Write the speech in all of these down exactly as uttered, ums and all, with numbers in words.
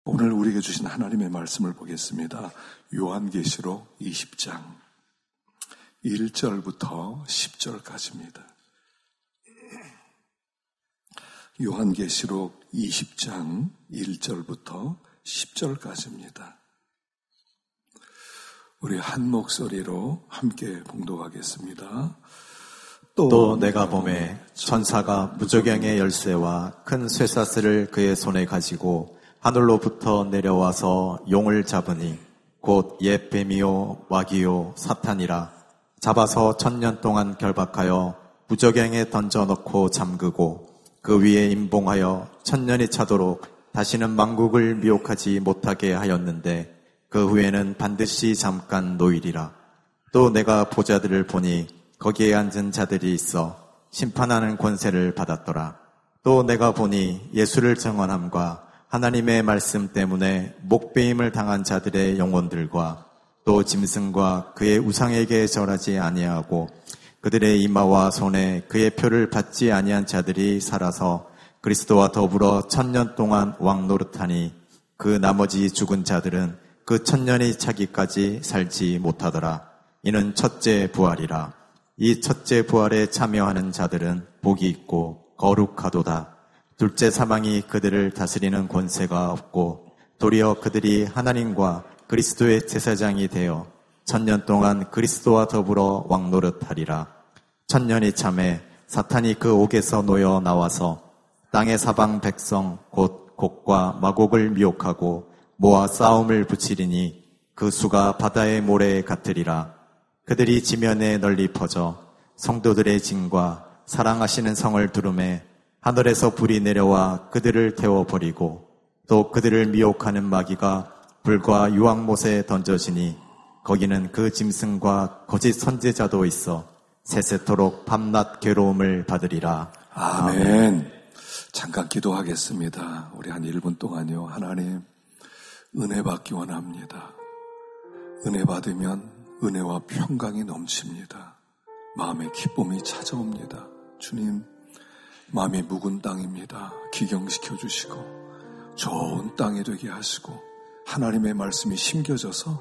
오늘 우리에게 주신 하나님의 말씀을 보겠습니다. 요한계시록 이십 장 일 절부터 십 절까지입니다. 요한계시록 이십 장 일 절부터 십 절까지입니다. 우리 한 목소리로 함께 봉독하겠습니다. 또, 또 내가 보매 천사가 무저갱의 열쇠와 큰 쇠사슬을 그의 손에 가지고 하늘로부터 내려와서 용을 잡으니 곧 옛 뱀이요 마귀요 사탄이라. 잡아서 천년 동안 결박하여 무저갱에 던져넣고 잠그고 그 위에 임봉하여 천년이 차도록 다시는 만국을 미혹하지 못하게 하였는데 그 후에는 반드시 잠깐 노일이라. 또 내가 보좌들을 보니 거기에 앉은 자들이 있어 심판하는 권세를 받았더라. 또 내가 보니 예수를 증언함과 하나님의 말씀 때문에 목배임을 당한 자들의 영혼들과 또 짐승과 그의 우상에게 절하지 아니하고 그들의 이마와 손에 그의 표를 받지 아니한 자들이 살아서 그리스도와 더불어 천년 동안 왕노릇하니 그 나머지 죽은 자들은 그 천년이 차기까지 살지 못하더라. 이는 첫째 부활이라. 이 첫째 부활에 참여하는 자들은 복이 있고 거룩하도다. 둘째 사망이 그들을 다스리는 권세가 없고 도리어 그들이 하나님과 그리스도의 제사장이 되어 천년 동안 그리스도와 더불어 왕노릇하리라. 천년이 참에 사탄이 그 옥에서 놓여 나와서 땅의 사방 백성 곧 곡과 마곡을 미혹하고 모아 싸움을 붙이리니 그 수가 바다의 모래 같으리라. 그들이 지면에 널리 퍼져 성도들의 진과 사랑하시는 성을 두루매 하늘에서 불이 내려와 그들을 태워버리고 또 그들을 미혹하는 마귀가 불과 유황못에 던져지니 거기는 그 짐승과 거짓 선지자도 있어 세세토록 밤낮 괴로움을 받으리라. 아멘. 아멘. 잠깐 기도하겠습니다. 우리 한 일 분 동안요. 하나님, 은혜 받기 원합니다. 은혜 받으면 은혜와 평강이 넘칩니다. 마음의 기쁨이 찾아옵니다. 주님, 마음이 묵은 땅입니다. 기경시켜 주시고 좋은 땅이 되게 하시고 하나님의 말씀이 심겨져서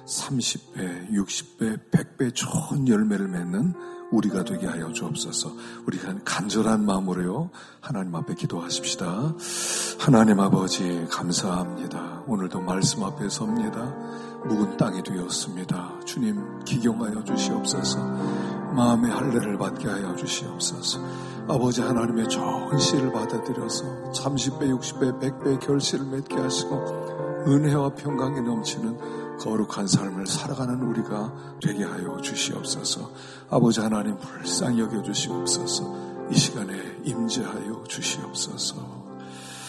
삼십 배, 육십 배, 백 배 좋은 열매를 맺는 우리가 되게 하여 주옵소서. 우리가 간절한 마음으로요 하나님 앞에 기도하십시다. 하나님 아버지 감사합니다. 오늘도 말씀 앞에 섭니다. 묵은 땅이 되었습니다. 주님 기경하여 주시옵소서. 마음의 할례를 받게 하여 주시옵소서. 아버지 하나님의 좋은 씨를 받아들여서 삼십 배, 육십 배, 백 배의 결실을 맺게 하시고 은혜와 평강이 넘치는 거룩한 삶을 살아가는 우리가 되게 하여 주시옵소서. 아버지 하나님 불쌍히 여겨 주시옵소서. 이 시간에 임재하여 주시옵소서.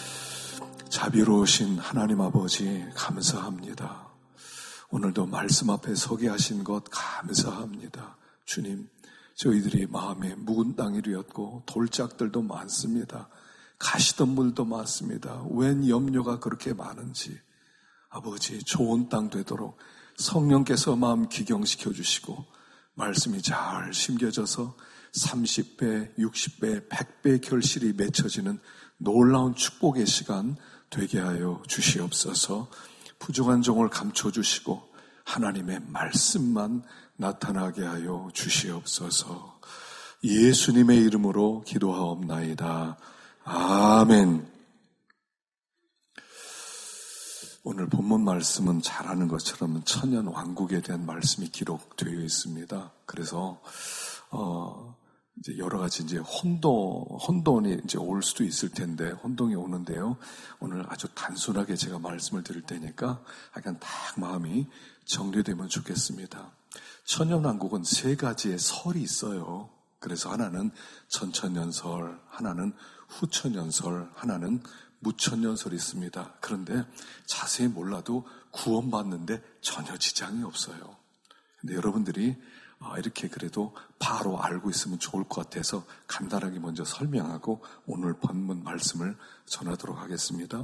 자비로우신 하나님 아버지 감사합니다. 오늘도 말씀 앞에 서게 하신 것 감사합니다. 주님, 저희들이 마음에 묵은 땅이 되었고 돌짝들도 많습니다. 가시덤불도 많습니다. 웬 염려가 그렇게 많은지 아버지 좋은 땅 되도록 성령께서 마음 기경시켜 주시고 말씀이 잘 심겨져서 삼십 배, 육십 배, 백 배의 결실이 맺혀지는 놀라운 축복의 시간 되게 하여 주시옵소서. 부족한 종을 감춰주시고 하나님의 말씀만 나타나게 하여 주시옵소서. 예수님의 이름으로 기도하옵나이다. 아멘. 오늘 본문 말씀은 잘 아는 것처럼 천년 왕국에 대한 말씀이 기록되어 있습니다. 그래서 어 이제 여러 가지 이제 혼돈 혼돈이 이제 올 수도 있을 텐데 혼동이 오는데요. 오늘 아주 단순하게 제가 말씀을 드릴 테니까 약간 딱 마음이 정리되면 좋겠습니다. 천년 왕국은 세 가지의 설이 있어요. 그래서 하나는 전천년설, 하나는 후천년설, 하나는 무천년설이 있습니다. 그런데 자세히 몰라도 구원받는데 전혀 지장이 없어요. 근데 여러분들이 이렇게 그래도 바로 알고 있으면 좋을 것 같아서 간단하게 먼저 설명하고 오늘 본문 말씀을 전하도록 하겠습니다.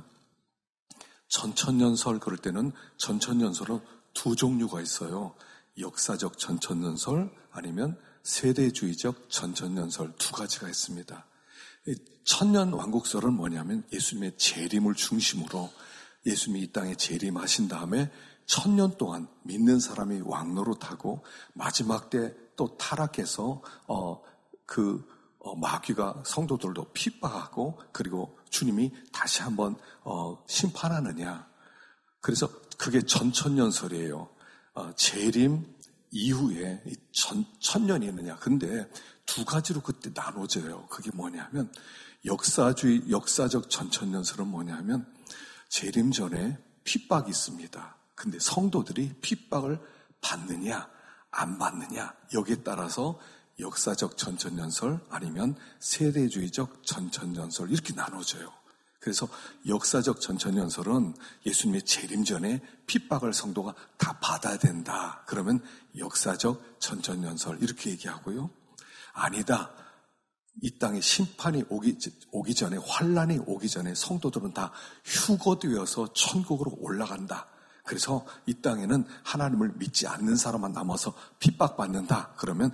전천년설 그럴 때는 전천년설은 두 종류가 있어요. 역사적 전천년설 아니면 세대주의적 전천년설 두 가지가 있습니다. 천년 왕국설은 뭐냐면 예수님의 재림을 중심으로 예수님이 이 땅에 재림하신 다음에 천년 동안 믿는 사람이 왕노릇하고 마지막 때 또 타락해서 어, 그 어, 마귀가 성도들도 핍박하고 그리고 주님이 다시 한번 어, 심판하느냐. 그래서 그게 전천년설이에요. 어, 재림 이후에 전, 천년이 있느냐. 근데 두 가지로 그때 나눠져요. 그게 뭐냐면 역사주의, 역사적 전천년설은 뭐냐면 재림 전에 핍박이 있습니다. 근데 성도들이 핍박을 받느냐 안 받느냐 여기에 따라서 역사적 전천년설 아니면 세대주의적 전천년설 이렇게 나눠져요. 그래서 역사적 전천년설은 예수님의 재림 전에 핍박을 성도가 다 받아야 된다. 그러면 역사적 전천년설 이렇게 얘기하고요. 아니다. 이 땅에 심판이 오기, 오기 전에 환란이 오기 전에 성도들은 다 휴거되어서 천국으로 올라간다. 그래서 이 땅에는 하나님을 믿지 않는 사람만 남아서 핍박받는다. 그러면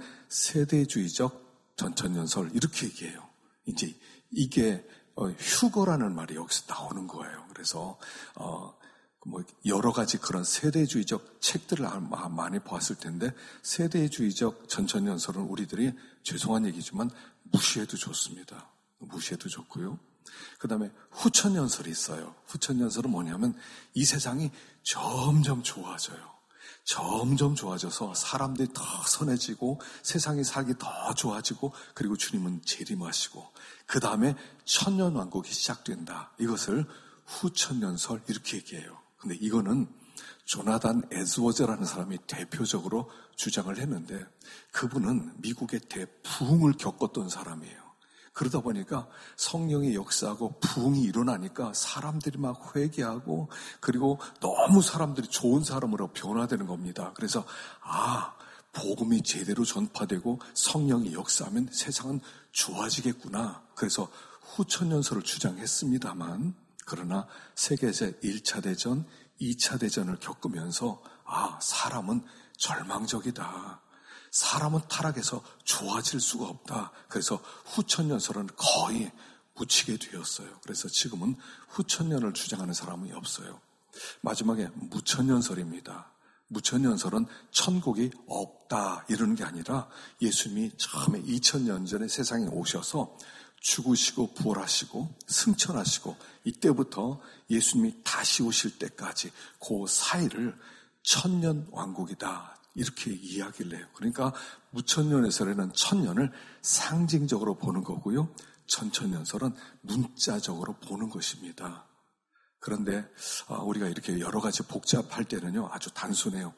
세대주의적 전천년설 이렇게 얘기해요. 이제 이게 어, 휴거라는 말이 여기서 나오는 거예요. 그래서 어, 뭐 여러 가지 그런 세대주의적 책들을 많이 보았을 텐데 세대주의적 전천년설은 우리들이 죄송한 얘기지만 무시해도 좋습니다. 무시해도 좋고요. 그 다음에 후천년설이 있어요. 후천년설은 뭐냐면 이 세상이 점점 좋아져요. 점점 좋아져서 사람들이 더 선해지고 세상이 살기 더 좋아지고 그리고 주님은 재림하시고 그 다음에 천년왕국이 시작된다. 이것을 후천년설 이렇게 얘기해요. 근데 이거는 조나단 에드워즈라는 사람이 대표적으로 주장을 했는데 그분은 미국의 대부흥을 겪었던 사람이에요. 그러다 보니까 성령의 역사하고 부흥이 일어나니까 사람들이 막 회개하고 그리고 너무 사람들이 좋은 사람으로 변화되는 겁니다. 그래서 아, 복음이 제대로 전파되고 성령이 역사하면 세상은 좋아지겠구나. 그래서 후천년설을 주장했습니다만 그러나 세계제 일 차 대전, 이 차 대전을 겪으면서 아, 사람은 절망적이다. 사람은 타락해서 좋아질 수가 없다. 그래서 후천년설은 거의 묻히게 되었어요. 그래서 지금은 후천년을 주장하는 사람이 없어요. 마지막에 무천년설입니다. 무천년설은 천국이 없다 이러는 게 아니라 예수님이 처음에 이천 년 전에 세상에 오셔서 죽으시고 부활하시고 승천하시고 이때부터 예수님이 다시 오실 때까지 그 사이를 천년 왕국이다. 이렇게 이야기를 해요. 그러니까 무천년에서는 천년을 상징적으로 보는 거고요. 전천년설은 문자적으로 보는 것입니다. 그런데 우리가 이렇게 여러 가지 복잡할 때는요. 아주 단순해요.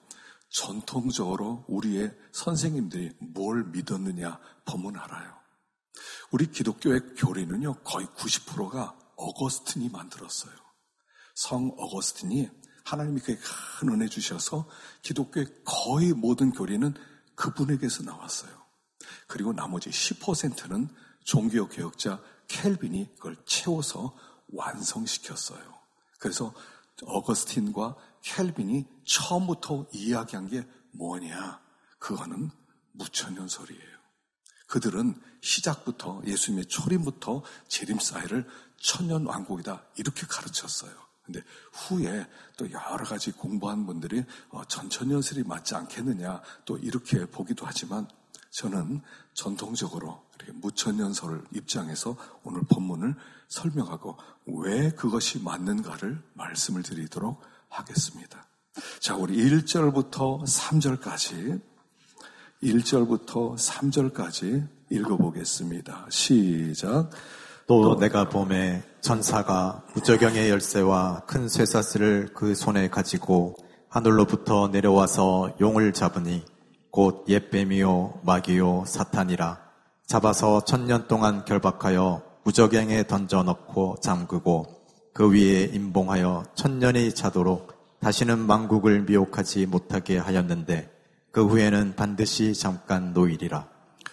전통적으로 우리의 선생님들이 뭘 믿었느냐 보면 알아요. 우리 기독교의 교리는요. 거의 구십 퍼센트가 어거스틴이 만들었어요. 성 어거스틴이 하나님이 그에게 큰 은혜 주셔서 기독교의 거의 모든 교리는 그분에게서 나왔어요. 그리고 나머지 십 퍼센트는 종교 개혁자 켈빈이 그걸 채워서 완성시켰어요. 그래서 어거스틴과 켈빈이 처음부터 이야기한 게 뭐냐? 그거는 무천년설이에요. 그들은 시작부터 예수님의 초림부터 재림 사이를 천년 왕국이다 이렇게 가르쳤어요. 근데 후에 또 여러 가지 공부한 분들이 어, 전천년설이 맞지 않겠느냐 또 이렇게 보기도 하지만 저는 전통적으로 이렇게 무천년설 입장에서 오늘 본문을 설명하고 왜 그것이 맞는가를 말씀을 드리도록 하겠습니다. 자, 우리 일 절부터 삼 절까지 일 절부터 삼 절까지 읽어보겠습니다. 시작. 또 내가 봄에 천사가 무저경의 열쇠와 큰 쇠사슬을 그 손에 가지고 하늘로부터 내려와서 용을 잡으니 곧 옛뱀이요 마귀요 사탄이라. 잡아서 천년 동안 결박하여 무저경에 던져넣고 잠그고 그 위에 임봉하여 천년이 차도록 다시는 만국을 미혹하지 못하게 하였는데 그 후에는 반드시 잠깐 노일이라.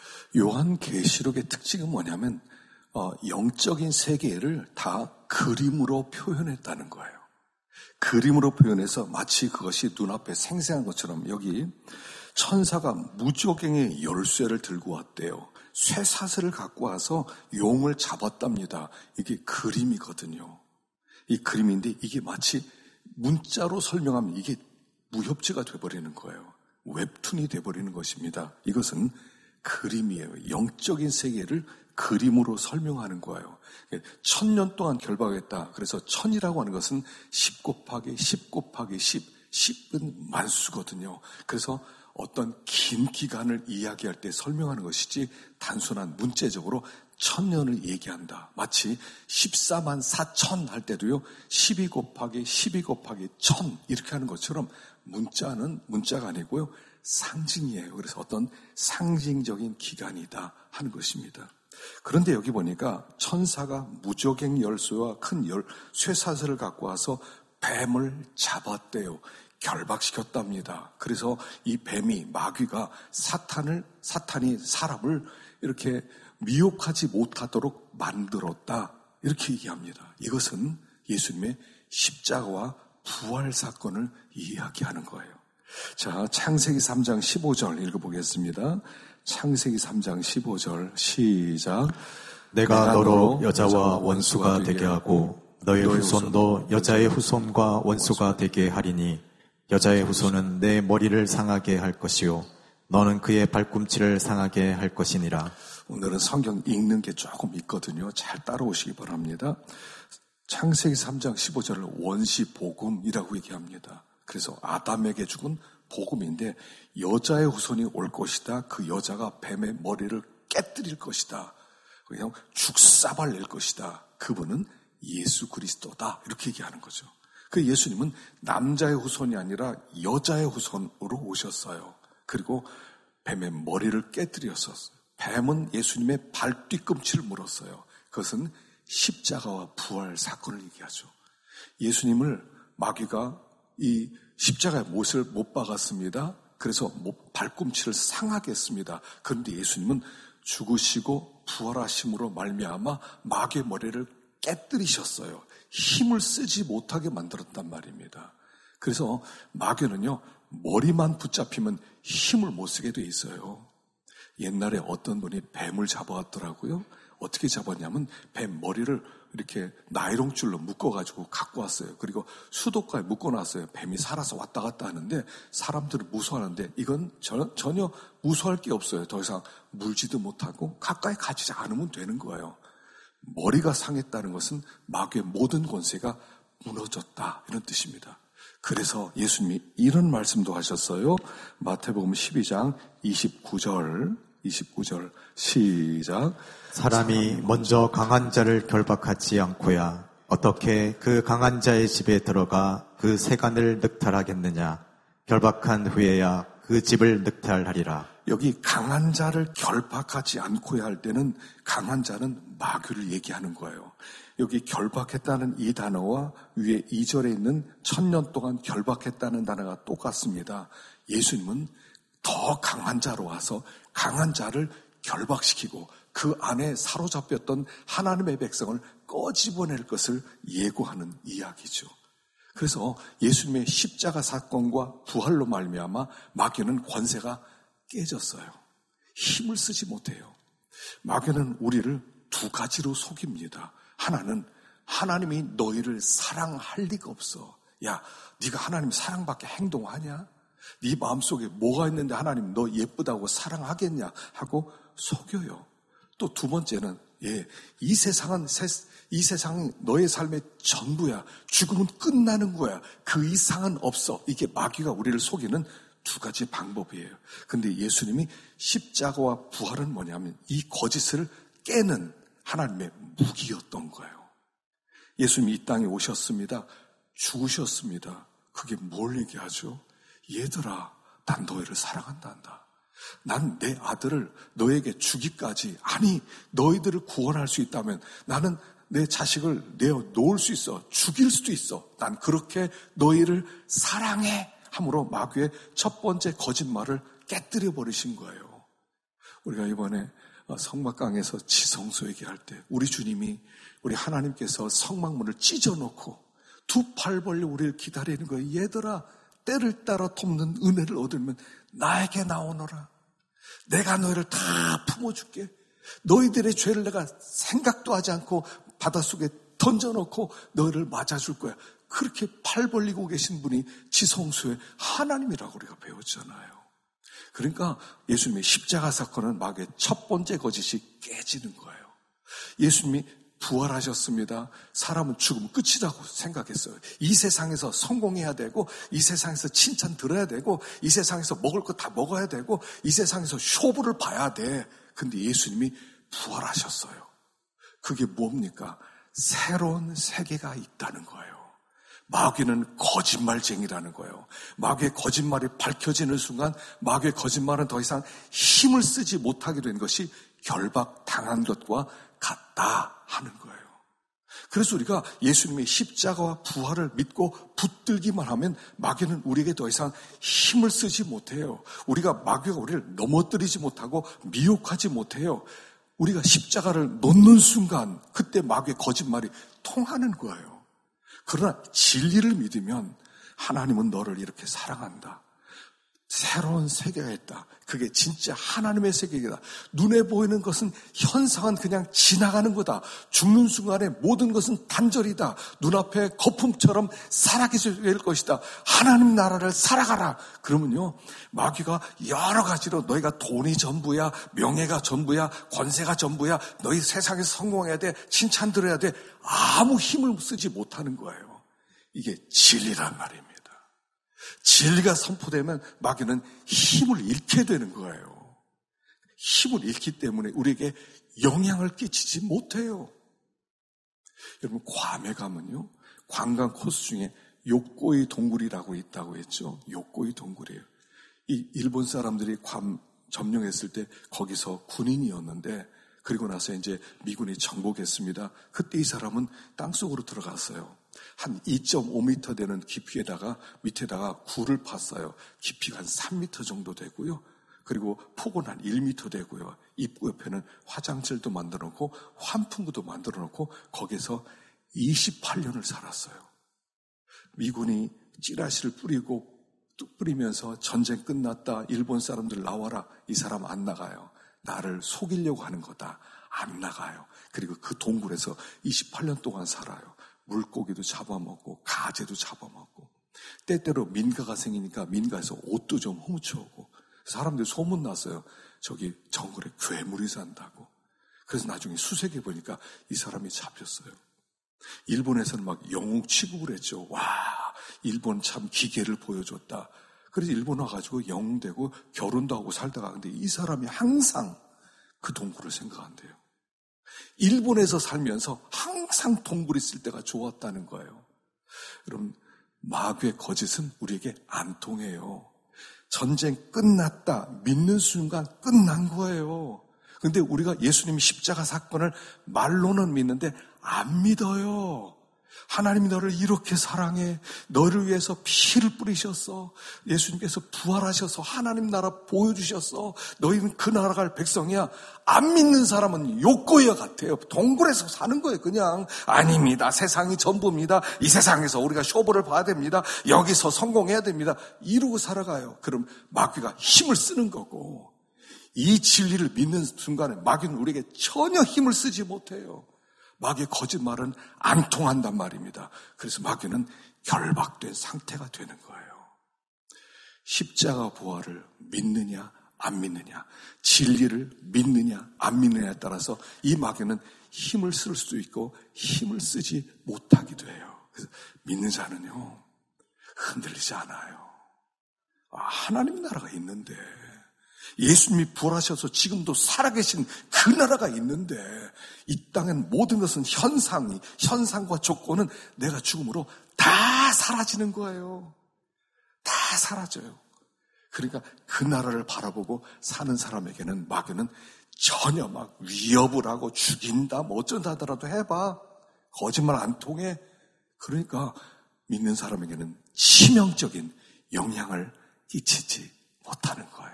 요한계시록의 특징은 뭐냐면 어, 영적인 세계를 다 그림으로 표현했다는 거예요. 그림으로 표현해서 마치 그것이 눈앞에 생생한 것처럼 여기 천사가 무저갱의 열쇠를 들고 왔대요. 쇠사슬을 갖고 와서 용을 잡았답니다. 이게 그림이거든요. 이 그림인데 이게 마치 문자로 설명하면 이게 무협지가 돼버리는 거예요. 웹툰이 돼버리는 것입니다. 이것은 그림이에요. 영적인 세계를 그림으로 설명하는 거예요. 천년 동안 결박했다. 그래서 천이라고 하는 것은 십 곱하기 십 곱하기 십, 십은 만수거든요. 그래서 어떤 긴 기간을 이야기할 때 설명하는 것이지 단순한 문자적으로 천년을 얘기한다. 마치 십사만 사천 할 때도요, 십이 곱하기 십이 곱하기 천 이렇게 하는 것처럼 문자는 문자가 아니고요, 상징이에요. 그래서 어떤 상징적인 기간이다 하는 것입니다. 그런데 여기 보니까 천사가 무저갱 열쇠와 큰 열, 쇠사슬을 갖고 와서 뱀을 잡았대요. 결박시켰답니다. 그래서 이 뱀이, 마귀가 사탄을, 사탄이 사람을 이렇게 미혹하지 못하도록 만들었다. 이렇게 얘기합니다. 이것은 예수님의 십자가와 부활 사건을 이야기하는 거예요. 자, 창세기 삼 장 십오 절 읽어보겠습니다. 창세기 삼 장 십오 절 시작. 내가, 내가 너로 여자와 원수가 되게 하고 너의 후손도 여자의 후손과 원수가 되게 하리니 여자의 후손은 내 머리를 상하게 할 것이요 너는 그의 발꿈치를 상하게 할 것이니라. 오늘은 성경 읽는 게 조금 있거든요. 잘 따라오시기 바랍니다. 창세기 삼 장 십오 절을 원시 복음이라고 얘기합니다. 그래서 아담에게 죽은 복음인데 여자의 후손이 올 것이다. 그 여자가 뱀의 머리를 깨뜨릴 것이다. 그냥 죽사발 낼 것이다. 그분은 예수 그리스도다. 이렇게 얘기하는 거죠. 그 예수님은 남자의 후손이 아니라 여자의 후손으로 오셨어요. 그리고 뱀의 머리를 깨뜨렸었어요. 뱀은 예수님의 발 뒤꿈치를 물었어요. 그것은 십자가와 부활 사건을 얘기하죠. 예수님을 마귀가 이 십자가에 못을 못 박았습니다. 그래서 발꿈치를 상하게 했습니다. 그런데 예수님은 죽으시고 부활하심으로 말미암아 마귀의 머리를 깨뜨리셨어요. 힘을 쓰지 못하게 만들었단 말입니다. 그래서 마귀는요, 머리만 붙잡히면 힘을 못 쓰게 돼 있어요. 옛날에 어떤 분이 뱀을 잡아왔더라고요. 어떻게 잡았냐면 뱀 머리를 이렇게 나이롱줄로 묶어가지고 갖고 왔어요. 그리고 수도가에 묶어놨어요. 뱀이 살아서 왔다 갔다 하는데 사람들은 무서워하는데 이건 저, 전혀 무서워할 게 없어요. 더 이상 물지도 못하고 가까이 가지 않으면 되는 거예요. 머리가 상했다는 것은 마귀의 모든 권세가 무너졌다 이런 뜻입니다. 그래서 예수님이 이런 말씀도 하셨어요. 마태복음 십이 장 이십구 절 이십구 절 시작. 사람이 먼저 강한 자를 결박하지 않고야 어떻게 그 강한 자의 집에 들어가 그 세간을 늑탈하겠느냐. 결박한 후에야 그 집을 늑탈하리라. 여기 강한 자를 결박하지 않고야 할 때는 강한 자는 마귀를 얘기하는 거예요. 여기 결박했다는 이 단어와 위에 이 절에 있는 천년 동안 결박했다는 단어가 똑같습니다. 예수님은 더 강한 자로 와서 강한 자를 결박시키고 그 안에 사로잡혔던 하나님의 백성을 꺼집어낼 것을 예고하는 이야기죠. 그래서 예수님의 십자가 사건과 부활로 말미암아 마귀는 권세가 깨졌어요. 힘을 쓰지 못해요. 마귀는 우리를 두 가지로 속입니다. 하나는 하나님이 너희를 사랑할 리가 없어. 야, 네가 하나님 사랑밖에 행동하냐? 네 마음속에 뭐가 있는데 하나님 너 예쁘다고 사랑하겠냐? 하고 속여요. 또 두 번째는 예, 이 세상은 이 세상은 너의 삶의 전부야. 죽으면 끝나는 거야. 그 이상은 없어. 이게 마귀가 우리를 속이는 두 가지 방법이에요. 근데 예수님이 십자가와 부활은 뭐냐면 이 거짓을 깨는 하나님의 무기였던 거예요. 예수님이 이 땅에 오셨습니다. 죽으셨습니다. 그게 뭘 얘기하죠? 얘들아, 난 너희를 사랑한단다. 난 내 아들을 너에게 주기까지, 아니 너희들을 구원할 수 있다면 나는 내 자식을 내어 놓을 수 있어. 죽일 수도 있어. 난 그렇게 너희를 사랑해 함으로 마귀의 첫 번째 거짓말을 깨뜨려 버리신 거예요. 우리가 이번에 성막강에서 지성소 얘기할 때 우리 주님이, 우리 하나님께서 성막문을 찢어놓고 두 팔 벌려 우리를 기다리는 거예요. 얘들아, 때를 따라 돕는 은혜를 얻으면 나에게 나오너라. 내가 너희를 다 품어줄게. 너희들의 죄를 내가 생각도 하지 않고 바닷속에 던져놓고 너희를 맞아줄 거야. 그렇게 팔 벌리고 계신 분이 지성소의 하나님이라고 우리가 배웠잖아요. 그러니까 예수님의 십자가 사건은 마귀의 첫 번째 거짓이 깨지는 거예요. 예수님이 부활하셨습니다. 사람은 죽으면 끝이라고 생각했어요. 이 세상에서 성공해야 되고, 이 세상에서 칭찬 들어야 되고, 이 세상에서 먹을 거 다 먹어야 되고, 이 세상에서 쇼부를 봐야 돼. 근데 예수님이 부활하셨어요. 그게 뭡니까? 새로운 세계가 있다는 거예요. 마귀는 거짓말쟁이라는 거예요. 마귀의 거짓말이 밝혀지는 순간 마귀의 거짓말은 더 이상 힘을 쓰지 못하게 된 것이 결박당한 것과 같다 하는 거예요. 그래서 우리가 예수님의 십자가와 부활을 믿고 붙들기만 하면 마귀는 우리에게 더 이상 힘을 쓰지 못해요. 우리가 마귀가 우리를 넘어뜨리지 못하고 미혹하지 못해요. 우리가 십자가를 놓는 순간 그때 마귀의 거짓말이 통하는 거예요. 그러나 진리를 믿으면 하나님은 너를 이렇게 사랑한다. 새로운 세계가 있다. 그게 진짜 하나님의 세계이다. 눈에 보이는 것은 현상은 그냥 지나가는 거다. 죽는 순간에 모든 것은 단절이다. 눈앞에 거품처럼 살아계실 것이다. 하나님 나라를 살아가라. 그러면요, 마귀가 여러 가지로 너희가 돈이 전부야, 명예가 전부야, 권세가 전부야, 너희 세상에서 성공해야 돼, 칭찬 들어야 돼, 아무 힘을 쓰지 못하는 거예요. 이게 진리란 말입니다. 진리가 선포되면 마귀는 힘을 잃게 되는 거예요. 힘을 잃기 때문에 우리에게 영향을 끼치지 못해요. 여러분, 괌에 가면요, 관광 코스 중에 요코이 동굴이라고 있다고 했죠. 요코이 동굴이에요. 이 일본 사람들이 괌 점령했을 때 거기서 군인이었는데, 그리고 나서 이제 미군이 정복했습니다. 그때 이 사람은 땅속으로 들어갔어요. 한 이 점 오 미터 되는 깊이에다가 밑에다가 굴을 팠어요. 깊이가 한 삼 미터 정도 되고요. 그리고 폭은 한 일 미터 되고요. 입구 옆에는 화장실도 만들어 놓고 환풍구도 만들어 놓고 거기서 이십팔 년을 살았어요. 미군이 찌라시를 뿌리고 뿌리면서 전쟁 끝났다. 일본 사람들 나와라. 이 사람 안 나가요. 나를 속이려고 하는 거다. 안 나가요. 그리고 그 동굴에서 이십팔 년 동안 살아요. 물고기도 잡아먹고 가재도 잡아먹고, 때때로 민가가 생기니까 민가에서 옷도 좀 훔쳐오고, 사람들이 소문났어요. 저기 정글에 괴물이 산다고. 그래서 나중에 수색해 보니까 이 사람이 잡혔어요. 일본에서는 막 영웅 취급을 했죠. 와, 일본 참 기계를 보여줬다. 그래서 일본 와가지고 영웅 되고 결혼도 하고 살다가, 근데 이 사람이 항상 그 동굴을 생각한대요. 일본에서 살면서 항상 동굴에 있을 때가 좋았다는 거예요. 여러분, 마귀의 거짓은 우리에게 안 통해요. 전쟁 끝났다 믿는 순간 끝난 거예요. 근데 우리가 예수님 십자가 사건을 말로는 믿는데 안 믿어요. 하나님이 너를 이렇게 사랑해. 너를 위해서 피를 뿌리셨어. 예수님께서 부활하셔서 하나님 나라 보여주셨어. 너희는 그 나라 갈 백성이야. 안 믿는 사람은 요코이와 같아요. 동굴에서 사는 거예요. 그냥 아닙니다. 세상이 전부입니다. 이 세상에서 우리가 쇼부를 봐야 됩니다. 여기서 성공해야 됩니다. 이러고 살아가요. 그럼 마귀가 힘을 쓰는 거고, 이 진리를 믿는 순간에 마귀는 우리에게 전혀 힘을 쓰지 못해요. 마귀의 거짓말은 안 통한단 말입니다. 그래서 마귀는 결박된 상태가 되는 거예요. 십자가 부활을 믿느냐 안 믿느냐, 진리를 믿느냐 안 믿느냐에 따라서 이 마귀는 힘을 쓸 수도 있고 힘을 쓰지 못하기도 해요. 그래서 믿는 자는요, 흔들리지 않아요. 아, 하나님 나라가 있는데, 예수님이 부활하셔서 지금도 살아계신 그 나라가 있는데, 이 땅엔 모든 것은 현상이, 현상과 조건은 내가 죽음으로 다 사라지는 거예요. 다 사라져요. 그러니까 그 나라를 바라보고 사는 사람에게는 마귀는 전혀 막 위협을 하고 죽인다, 뭐 어쩐다 하더라도 해봐. 거짓말 안 통해. 그러니까 믿는 사람에게는 치명적인 영향을 끼치지 못하는 거예요.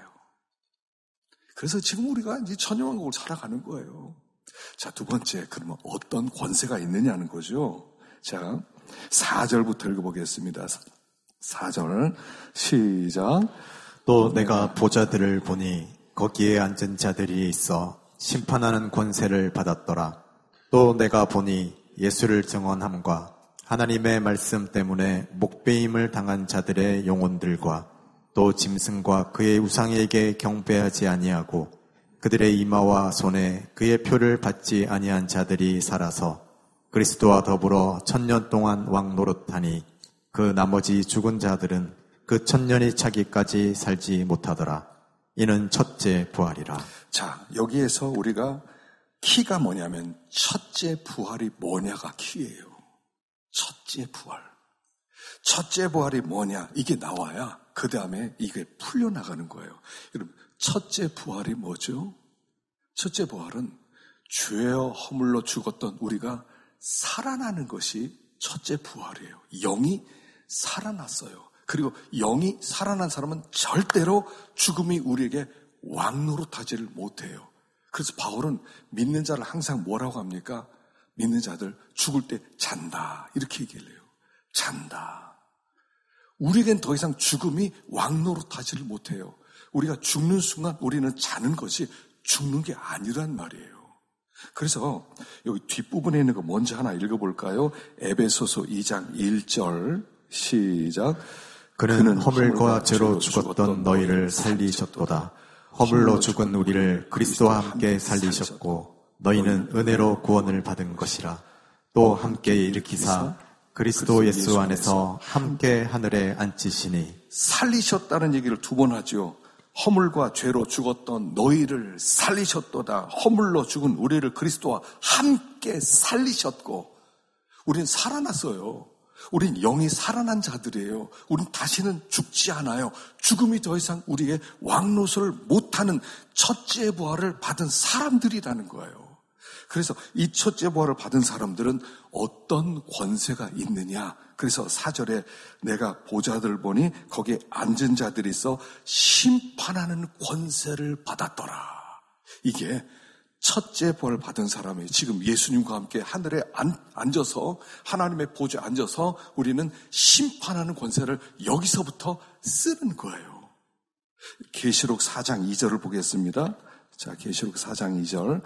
그래서 지금 우리가 이제 천연왕국을 살아가는 거예요. 자, 두 번째, 그러면 어떤 권세가 있느냐는 거죠. 자, 사 절부터 읽어보겠습니다. 사 절 시작. 또 내가 보좌들을 보니 거기에 앉은 자들이 있어 심판하는 권세를 받았더라. 또 내가 보니 예수를 증언함과 하나님의 말씀 때문에 목배임을 당한 자들의 영혼들과 또 짐승과 그의 우상에게 경배하지 아니하고 그들의 이마와 손에 그의 표를 받지 아니한 자들이 살아서 그리스도와 더불어 천년 동안 왕 노릇하니 그 나머지 죽은 자들은 그 천년이 차기까지 살지 못하더라. 이는 첫째 부활이라. 자, 여기에서 우리가 키가 뭐냐면 첫째 부활이 뭐냐가 키예요. 첫째 부활. 첫째 부활이 뭐냐 이게 나와야 그 다음에 이게 풀려나가는 거예요. 여러분, 첫째 부활이 뭐죠? 첫째 부활은 죄와 허물로 죽었던 우리가 살아나는 것이 첫째 부활이에요. 영이 살아났어요. 그리고 영이 살아난 사람은 절대로 죽음이 우리에게 왕노릇하지를 못해요. 그래서 바울은 믿는 자를 항상 뭐라고 합니까? 믿는 자들 죽을 때 잔다 이렇게 얘기를 해요. 잔다. 우리에겐 더 이상 죽음이 왕노릇하지를 못해요. 우리가 죽는 순간 우리는 자는 것이 죽는 게 아니란 말이에요. 그래서 여기 뒷부분에 있는 거 먼저 하나 읽어볼까요? 에베소서 이 장 일 절 시작. 그는, 그는 허물과 죄로 죽었던 너희를 살리셨도다. 허물로 죽은 우리를 그리스도와 함께 살리셨고 너희는 은혜로 구원을 받은 것이라. 또 함께 일으키사 그리스도 예수 안에서 함께 하늘에 앉히시니. 살리셨다는 얘기를 두 번 하죠. 허물과 죄로 죽었던 너희를 살리셨도다. 허물로 죽은 우리를 그리스도와 함께 살리셨고. 우린 살아났어요. 우린 영이 살아난 자들이에요. 우린 다시는 죽지 않아요. 죽음이 더 이상 우리의 왕노릇을 못하는 첫째 부활을 받은 사람들이라는 거예요. 그래서 이 첫째 부활을 받은 사람들은 어떤 권세가 있느냐. 그래서 사 절에 내가 보좌들 보니 거기에 앉은 자들이 있어 심판하는 권세를 받았더라. 이게 첫째 부활을 받은 사람이 지금 예수님과 함께 하늘에 앉아서 하나님의 보좌에 앉아서 우리는 심판하는 권세를 여기서부터 쓰는 거예요. 계시록 사 장 이 절을 보겠습니다. 자, 계시록 사 장 이 절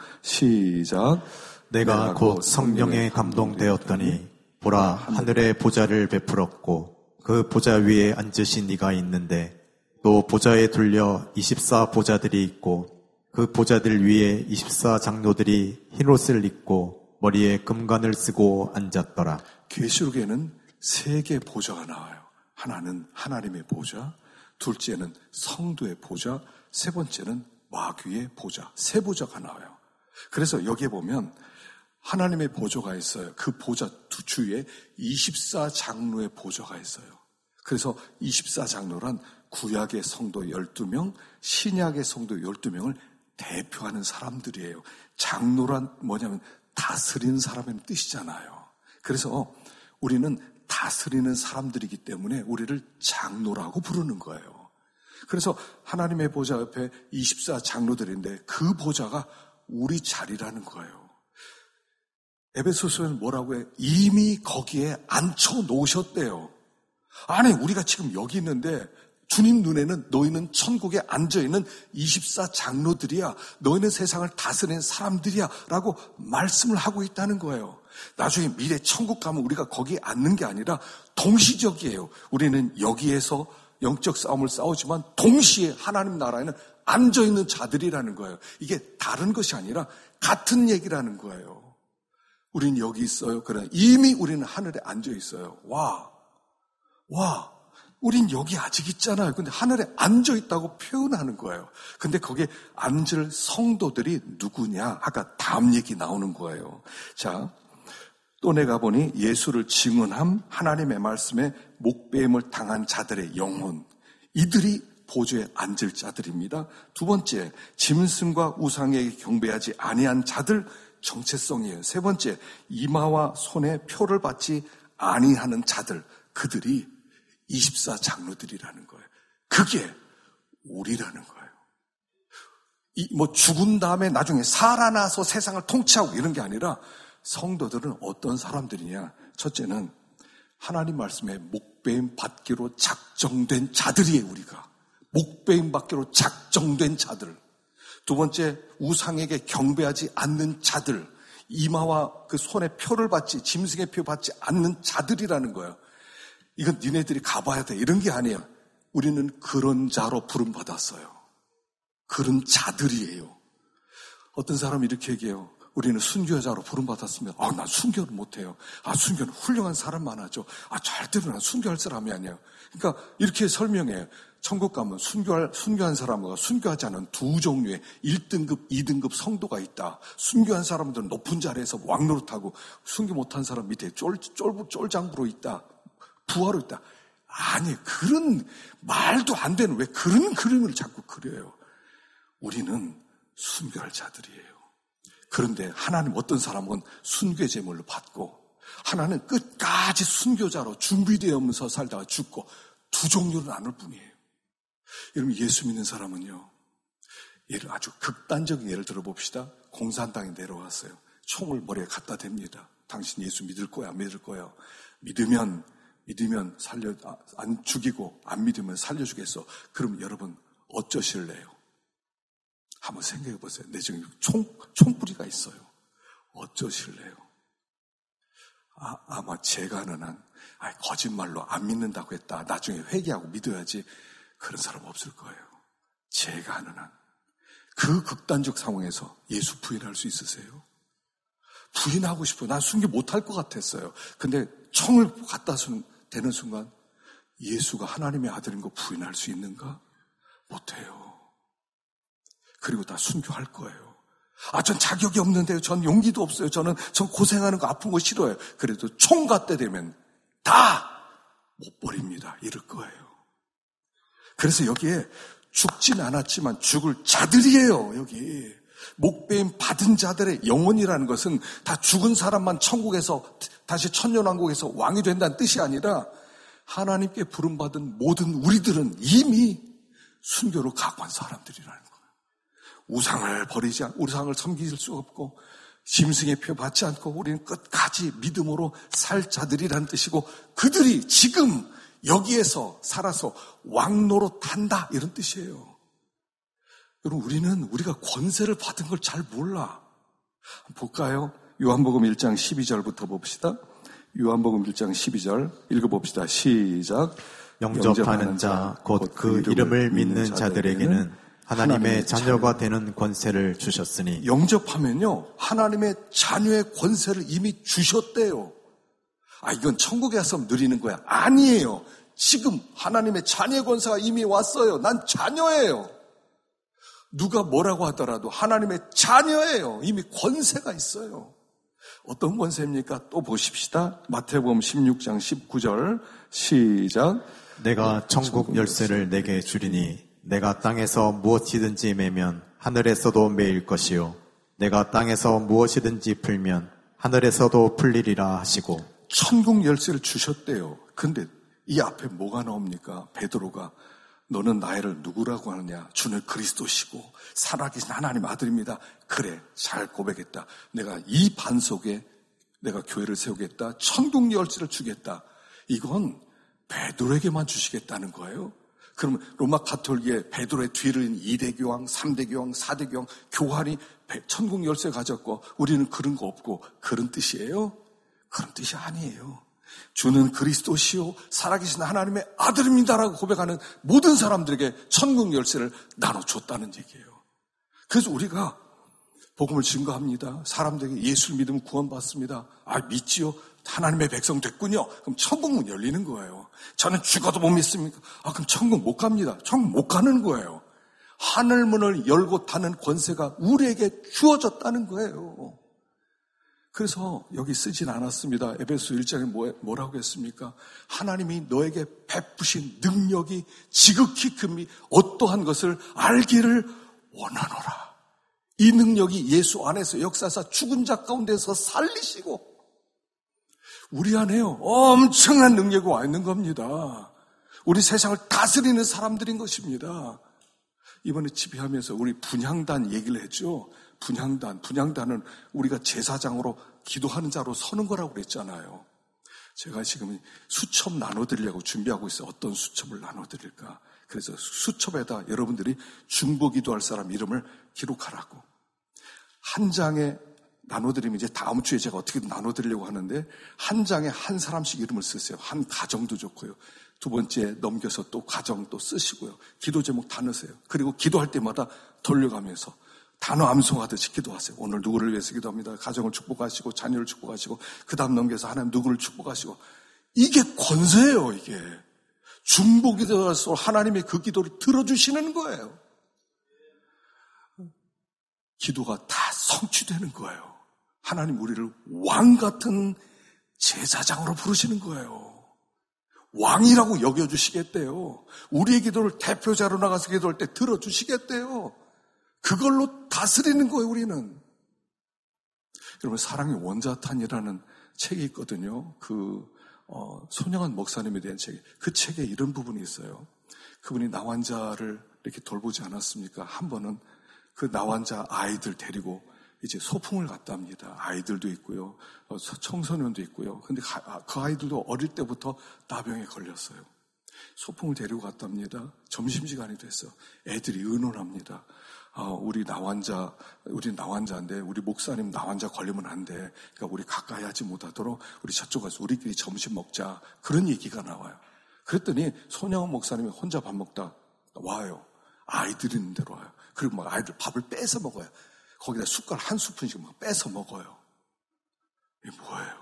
시작. 내가, 내가 곧 성령에 감동되었더니 보라 하늘의 보좌를 베풀었고 그 보좌 위에 앉으신 이가 있는데 또 보좌에 둘려 이십사 보좌들이 있고 그 보좌들 위에 이십사 장로들이 흰옷을 입고 머리에 금관을 쓰고 앉았더라. 계시록에는 세 개의 보좌가 나와요. 하나는 하나님의 보좌, 둘째는 성도의 보좌, 세 번째는 마귀의 보좌. 세 보좌가 나와요. 그래서 여기에 보면 하나님의 보좌가 있어요. 그 보좌 두 주위에 이십사 장로의 보좌가 있어요. 그래서 이십사 장로란 구약의 성도 열두 명, 신약의 성도 열두 명을 대표하는 사람들이에요. 장로란 뭐냐면 다스리는 사람의 뜻이잖아요. 그래서 우리는 다스리는 사람들이기 때문에 우리를 장로라고 부르는 거예요. 그래서 하나님의 보좌 옆에 이십사 장로들인데 그 보좌가 우리 자리라는 거예요. 에베소서는 뭐라고 해? 이미 거기에 앉혀 놓으셨대요. 아니, 우리가 지금 여기 있는데 주님 눈에는 너희는 천국에 앉아있는 이십사 장로들이야. 너희는 세상을 다스리는 사람들이야. 라고 말씀을 하고 있다는 거예요. 나중에 미래 천국 가면 우리가 거기에 앉는 게 아니라 동시적이에요. 우리는 여기에서 영적 싸움을 싸우지만 동시에 하나님 나라에는 앉아있는 자들이라는 거예요. 이게 다른 것이 아니라 같은 얘기라는 거예요. 우린 여기 있어요. 그러나 이미 우리는 하늘에 앉아있어요. 와, 와. 우린 여기 아직 있잖아요. 근데 하늘에 앉아있다고 표현하는 거예요. 근데 거기에 앉을 성도들이 누구냐? 아까 다음 얘기 나오는 거예요. 자, 또 내가 보니 예수를 증언함 하나님의 말씀에 목배임을 당한 자들의 영혼. 이들이 보좌에 앉을 자들입니다. 두 번째, 짐승과 우상에게 경배하지 아니한 자들 정체성이에요. 세 번째, 이마와 손에 표를 받지 아니하는 자들. 그들이 이십사 장로들이라는 거예요. 그게 우리라는 거예요. 이 뭐 죽은 다음에 나중에 살아나서 세상을 통치하고 이런 게 아니라 성도들은 어떤 사람들이냐? 첫째는 하나님 말씀에 목배임 받기로 작정된 자들이에요. 우리가 목배임 받기로 작정된 자들. 두 번째, 우상에게 경배하지 않는 자들. 이마와 그 손에 표를 받지, 짐승의 표 받지 않는 자들이라는 거예요. 이건 니네들이 가봐야 돼. 이런 게 아니에요. 우리는 그런 자로 부름받았어요. 그런 자들이에요. 어떤 사람이 이렇게 얘기해요. 우리는 순교자로 부름받았으면, 아, 난 순교를 못해요. 아, 순교는 훌륭한 사람만 하죠. 아, 절대로 난 순교할 사람이 아니에요. 그러니까 이렇게 설명해요. 천국 가면 순교할, 순교한 사람과 순교하지 않은 두 종류의 일 등급, 이 등급 성도가 있다. 순교한 사람들은 높은 자리에서 왕노릇하고 순교 못한 사람 밑에 쫄, 쫄, 쫄장부로 있다. 부하로 있다. 아니, 그런 말도 안 되는 왜 그런 그림을 자꾸 그려요. 우리는 순교할 자들이에요. 그런데 하나님 어떤 사람은 순교 제물로 받고 하나는 끝까지 순교자로 준비되어면서 살다가 죽고 두 종류로 나눌 뿐이에요. 여러분 예수 믿는 사람은요. 예를 아주 극단적인 예를 들어봅시다. 공산당에 내려왔어요. 총을 머리에 갖다 댑니다. 당신 예수 믿을 거야 안 믿을 거야. 믿으면 믿으면 살려 안 죽이고 안 믿으면 살려주겠어. 그럼 여러분 어쩌실래요? 한번 생각해 보세요. 내 지금 총, 총뿌리가 있어요. 어쩌실래요? 아, 아마 제가 아는 한, 아, 거짓말로 안 믿는다고 했다. 나중에 회개하고 믿어야지. 그런 사람 없을 거예요. 제가 아는 한. 그 극단적 상황에서 예수 부인할 수 있으세요? 부인하고 싶어요. 난 순교 못할 것 같았어요. 근데 총을 갖다 대는 순간 예수가 하나님의 아들인 거 부인할 수 있는가? 못해요. 그리고 다 순교할 거예요. 아, 전 자격이 없는데요. 전 용기도 없어요. 저는 전 고생하는 거 아픈 거 싫어요. 그래도 총 갖다 대면 다 못 버립니다. 이럴 거예요. 그래서 여기에 죽진 않았지만 죽을 자들이에요. 여기 목배임 받은 자들의 영혼이라는 것은 다 죽은 사람만 천국에서 다시 천년왕국에서 왕이 된다는 뜻이 아니라 하나님께 부름받은 모든 우리들은 이미 순교로 각오한 사람들이라는 거예요. 우상을 버리지 않고 우상을 섬길 수 없고 짐승의 표 받지 않고 우리는 끝까지 믿음으로 살 자들이라는 뜻이고 그들이 지금 여기에서 살아서 왕노릇한다 이런 뜻이에요. 여러분 우리는 우리가 권세를 받은 걸 잘 몰라. 볼까요? 요한복음 일 장 십이 절부터 봅시다. 요한복음 일 장 십이 절 읽어봅시다. 시작. 영접하는 자 곧 그 이름을 믿는 자들에게는 하나님의 자녀가 되는 권세를 주셨으니. 영접하면요 하나님의 자녀의 권세를 이미 주셨대요. 아 이건 천국에 가서 누리는 거야. 아니에요. 지금 하나님의 자녀의 권세가 이미 왔어요. 난 자녀예요. 누가 뭐라고 하더라도 하나님의 자녀예요. 이미 권세가 있어요. 어떤 권세입니까? 또 보십시다. 마태복음 십육 장 십구 절 시작. 내가 천국 열쇠를 내게 주리니 내가 땅에서 무엇이든지 매면 하늘에서도 매일 것이요 내가 땅에서 무엇이든지 풀면 하늘에서도 풀리리라 하시고. 천국 열쇠를 주셨대요. 근데 이 앞에 뭐가 나옵니까? 베드로가 너는 나를 누구라고 하느냐? 주는 그리스도시고 살아계신 하나님 아들입니다. 그래 잘 고백했다. 내가 이 반석에 내가 교회를 세우겠다. 천국 열쇠를 주겠다. 이건 베드로에게만 주시겠다는 거예요. 그러면 로마 가톨릭의 베드로의 뒤를 잇는 이 대 교황, 삼 대 교황, 사 대 교황, 교환이 천국 열쇠 가졌고 우리는 그런 거 없고 그런 뜻이에요? 그런 뜻이 아니에요. 주는 그리스도시요 살아계신 하나님의 아들입니다라고 고백하는 모든 사람들에게 천국 열쇠를 나눠줬다는 얘기예요. 그래서 우리가 복음을 증거합니다. 사람들에게 예수를 믿으면 구원받습니다. 아 믿지요? 하나님의 백성 됐군요. 그럼 천국문 열리는 거예요. 저는 죽어도 못 믿습니까? 아 그럼 천국 못 갑니다. 천국 못 가는 거예요. 하늘문을 열고 타는 권세가 우리에게 주어졌다는 거예요. 그래서 여기 쓰진 않았습니다. 에베소 일 장에 뭐, 뭐라고 했습니까? 하나님이 너에게 베푸신 능력이 지극히 큼이 어떠한 것을 알기를 원하노라. 이 능력이 예수 안에서 역사사 죽은 자 가운데서 살리시고 우리 안에요 엄청난 능력이 와 있는 겁니다. 우리 세상을 다스리는 사람들인 것입니다. 이번에 집회하면서 우리 분향단 얘기를 했죠. 분향단, 분향단은 우리가 제사장으로 기도하는 자로 서는 거라고 그랬잖아요. 제가 지금 수첩 나눠드리려고 준비하고 있어요. 어떤 수첩을 나눠드릴까. 그래서 수첩에다 여러분들이 중보 기도할 사람 이름을 기록하라고. 한 장에 나눠드리면 이제 다음 주에 제가 어떻게든 나눠드리려고 하는데 한 장에 한 사람씩 이름을 쓰세요. 한 가정도 좋고요. 두 번째 넘겨서 또 가정 또 쓰시고요. 기도 제목 다 넣으세요. 그리고 기도할 때마다 돌려가면서 단어 암송하듯이 기도하세요. 오늘 누구를 위해서 기도합니다. 가정을 축복하시고 자녀를 축복하시고 그 다음 넘겨서 하나님 누구를 축복하시고. 이게 권세예요. 이게 중보기 들어서 하나님의 그 기도를 들어주시는 거예요. 기도가 다 성취되는 거예요. 하나님 우리를 왕 같은 제사장으로 부르시는 거예요. 왕이라고 여겨주시겠대요. 우리의 기도를 대표자로 나가서 기도할 때 들어주시겠대요. 그걸로 다스리는 거예요, 우리는. 여러분, 사랑의 원자탄이라는 책이 있거든요. 그 어, 손영한 목사님에 대한 책. 그 책에 이런 부분이 있어요. 그분이 나환자를 이렇게 돌보지 않았습니까? 한 번은 그 나환자 아이들 데리고 이제 소풍을 갔다 합니다. 아이들도 있고요. 청소년도 있고요. 근데 그 아이들도 어릴 때부터 나병에 걸렸어요. 소풍을 데리고 갔다 합니다. 점심시간이 됐어. 애들이 의논합니다. 아, 우리 나환자, 우리 나환자인데, 우리 목사님 나환자 걸리면 안 돼. 그러니까 우리 가까이 하지 못하도록 우리 저쪽 가서 우리끼리 점심 먹자. 그런 얘기가 나와요. 그랬더니 손영원 목사님이 혼자 밥 먹다 와요. 아이들 있는 대로 와요. 그리고 막 아이들 밥을 뺏어 먹어요. 거기다 숟갈 한 스푼씩 막 뺏어 먹어요. 이게 뭐예요?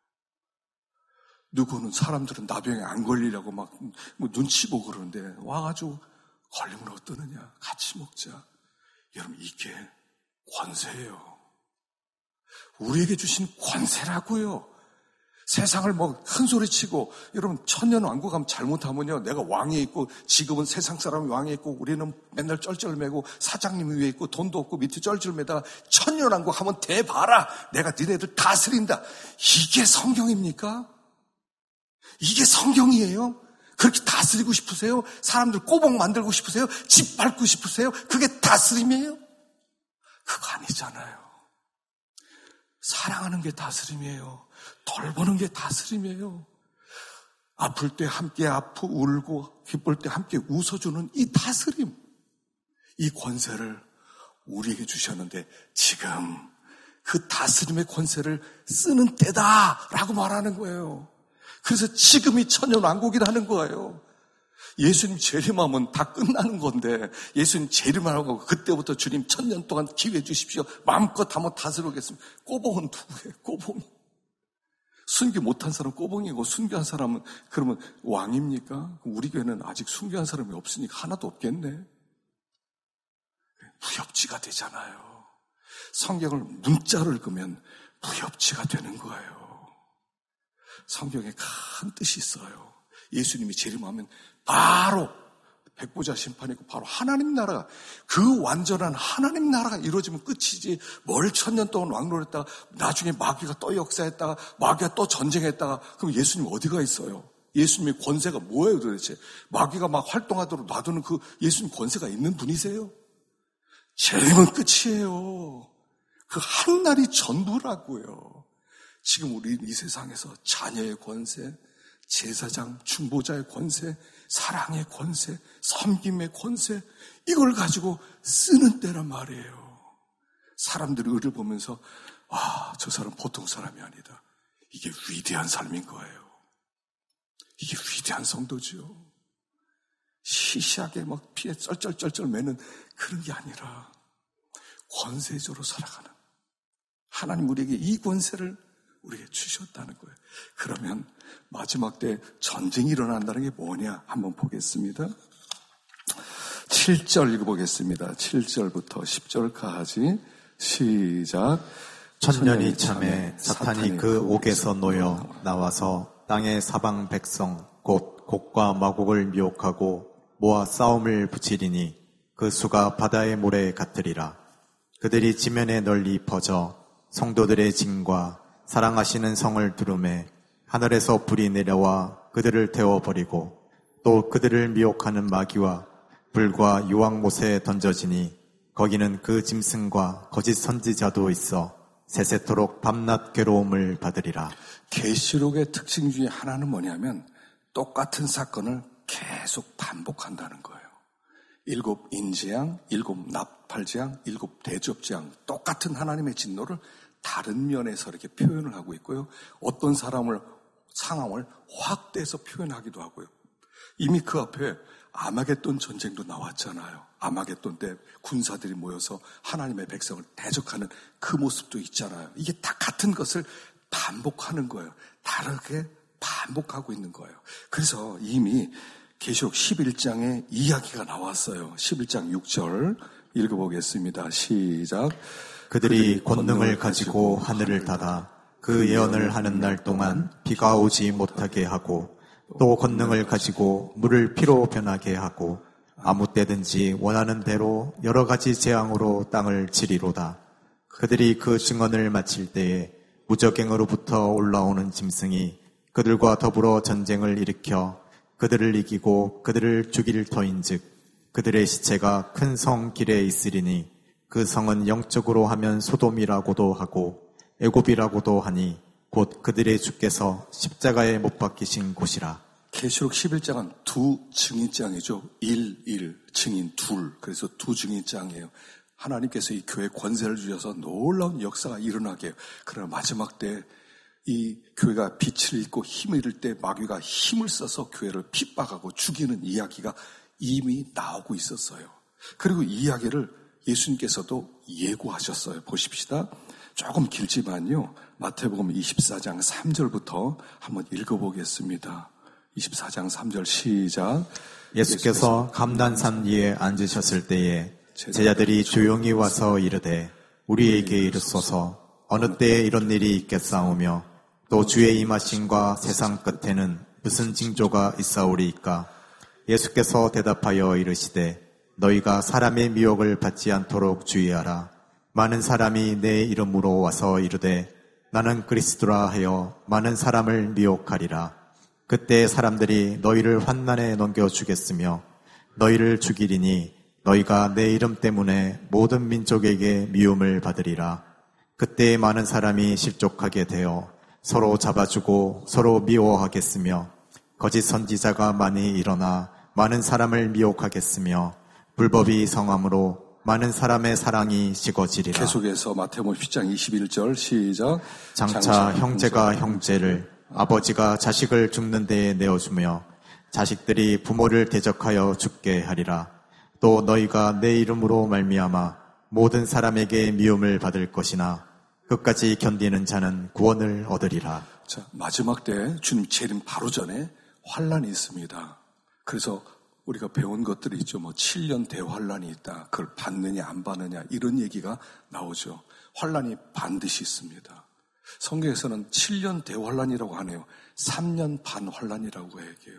누구는 사람들은 나병에 안 걸리려고 막 뭐 눈치 보고 그러는데 와가지고 걸리면 어떠느냐? 같이 먹자. 여러분, 이게 권세예요. 우리에게 주신 권세라고요. 세상을 뭐 큰 소리 치고, 여러분, 천년 왕국 가면 잘못하면요, 내가 왕에 있고, 지금은 세상 사람이 왕에 있고, 우리는 맨날 쩔쩔매고, 사장님이 위에 있고, 돈도 없고, 밑에 쩔쩔매다가, 천년 왕국 하면 대봐라! 내가 니네들 다스린다! 이게 성경입니까? 이게 성경이에요? 그렇게 다스리고 싶으세요? 사람들 꼬복 만들고 싶으세요? 집 밟고 싶으세요? 그게 다스림이에요? 그거 아니잖아요. 사랑하는 게 다스림이에요. 돌보는 게 다스림이에요. 아플 때 함께 아프 울고 기쁠 때 함께 웃어주는 이 다스림, 이 권세를 우리에게 주셨는데 지금 그 다스림의 권세를 쓰는 때다라고 말하는 거예요. 그래서 지금이 천년왕국이라는 거예요. 예수님 재림하면 다 끝나는 건데 예수님 재림하고 그때부터 주님 천년 동안 기회 주십시오. 마음껏 한번 다스리겠습니다. 꼬봉은 누구예요? 꼬봉이. 순교 못한 사람 꼬봉이고 순교한 사람은 그러면 왕입니까? 우리 교회는 아직 순교한 사람이 없으니까 하나도 없겠네. 무협지가 되잖아요. 성경을 문자로 읽으면 무협지가 되는 거예요. 성경에 큰 뜻이 있어요. 예수님이 재림하면 바로 백보자 심판이고 바로 하나님 나라가, 그 완전한 하나님 나라가 이루어지면 끝이지, 뭘 천년 동안 왕노했다가 나중에 마귀가 또 역사했다가 마귀가 또 전쟁했다가 그럼 예수님 어디가 있어요? 예수님의 권세가 뭐예요 도대체? 마귀가 막 활동하도록 놔두는 그 예수님 권세가 있는 분이세요? 재림은 끝이에요. 그 한 날이 전부라고요. 지금 우리 이 세상에서 자녀의 권세, 제사장, 중보자의 권세, 사랑의 권세, 섬김의 권세, 이걸 가지고 쓰는 때란 말이에요. 사람들이 의를 보면서 와, 저 사람 보통 사람이 아니다. 이게 위대한 삶인 거예요. 이게 위대한 성도지요. 시시하게 막 피에 쩔쩔쩔쩔 매는 그런 게 아니라 권세적으로 살아가는, 하나님 우리에게 이 권세를 우리에게 주셨다는 거예요. 그러면 마지막 때 전쟁이 일어난다는 게 뭐냐 한번 보겠습니다. 칠 절 읽어보겠습니다. 칠 절부터 십 절까지 시작. 천년이 참에 사탄이 그 옥에서 놓여 나와서 땅의 사방 백성 곧 곡과 마곡을 미혹하고 모아 싸움을 붙이리니 그 수가 바다의 모래 같으리라. 그들이 지면에 널리 퍼져 성도들의 짐과 사랑하시는 성을 두루매 하늘에서 불이 내려와 그들을 태워버리고 또 그들을 미혹하는 마귀와 불과 유황못에 던져지니 거기는 그 짐승과 거짓 선지자도 있어 세세토록 밤낮 괴로움을 받으리라. 계시록의 특징 중에 하나는 뭐냐면 똑같은 사건을 계속 반복한다는 거예요. 일곱 인재앙, 일곱 나팔재앙, 일곱 대접재앙, 똑같은 하나님의 진노를 다른 면에서 이렇게 표현을 하고 있고요. 어떤 사람을, 상황을 확대해서 표현하기도 하고요. 이미 그 앞에 아마겟돈 전쟁도 나왔잖아요. 아마겟돈 때 군사들이 모여서 하나님의 백성을 대적하는 그 모습도 있잖아요. 이게 다 같은 것을 반복하는 거예요. 다르게 반복하고 있는 거예요. 그래서 이미 계시록 십일 장에 이야기가 나왔어요. 십일 장 육 절 읽어보겠습니다. 시작. 그들이 권능을 가지고 하늘을 닫아 그 예언을 하는 날 동안 비가 오지 못하게 하고 또 권능을 가지고 물을 피로 변하게 하고 아무 때든지 원하는 대로 여러 가지 재앙으로 땅을 치리로다. 그들이 그 증언을 마칠 때에 무적행으로부터 올라오는 짐승이 그들과 더불어 전쟁을 일으켜 그들을 이기고 그들을 죽일 터인즉 그들의 시체가 큰 성 길에 있으리니 그 성은 영적으로 하면 소돔이라고도 하고 애굽이라고도 하니 곧 그들의 주께서 십자가에 못 박히신 곳이라. 계시록 십일 장은 두 증인장이죠. 일, 일, 증인 둘. 그래서 두 증인장이에요. 하나님께서 이 교회에 권세를 주셔서 놀라운 역사가 일어나게 해요. 그러나 마지막 때 이 교회가 빛을 잃고 힘을 잃을 때 마귀가 힘을 써서 교회를 핍박하고 죽이는 이야기가 이미 나오고 있었어요. 그리고 이 이야기를 예수님께서도 예고하셨어요. 보십시다. 조금 길지만요. 마태복음 이십사 장 삼 절부터 한번 읽어보겠습니다. 이십사 장 삼 절 시작. 예수께서 감난산 위에 앉으셨을 때에 제자들이 조용히 와서 이르되 우리에게 이르소서 어느 때에 이런 일이 있겠사오며 또 주의 임하심과 세상 끝에는 무슨 징조가 있사오리이까. 예수께서 대답하여 이르시되 너희가 사람의 미혹을 받지 않도록 주의하라. 많은 사람이 내 이름으로 와서 이르되 나는 그리스도라 하여 많은 사람을 미혹하리라. 그때 사람들이 너희를 환난에 넘겨주겠으며 너희를 죽이리니 너희가 내 이름 때문에 모든 민족에게 미움을 받으리라. 그때 많은 사람이 실족하게 되어 서로 잡아주고 서로 미워하겠으며 거짓 선지자가 많이 일어나 많은 사람을 미혹하겠으며 불법이 성함으로 많은 사람의 사랑이 식어지리라. 계속해서 마태복음 십 장 이십일 절 시작. 장차, 장차 형제가 형제를 아버지가 자식을 죽는 데에 내어주며 자식들이 부모를 대적하여 죽게 하리라. 또 너희가 내 이름으로 말미암아 모든 사람에게 미움을 받을 것이나 끝까지 견디는 자는 구원을 얻으리라. 자, 마지막 때 주님 재림 바로 전에 환란이 있습니다. 그래서 우리가 배운 것들이 있죠. 뭐 칠 년 대환란이 있다. 그걸 받느냐 안 받느냐 이런 얘기가 나오죠. 환란이 반드시 있습니다. 성경에서는 칠 년 대환란이라고 하네요. 삼 년 반 환란이라고 얘기해요.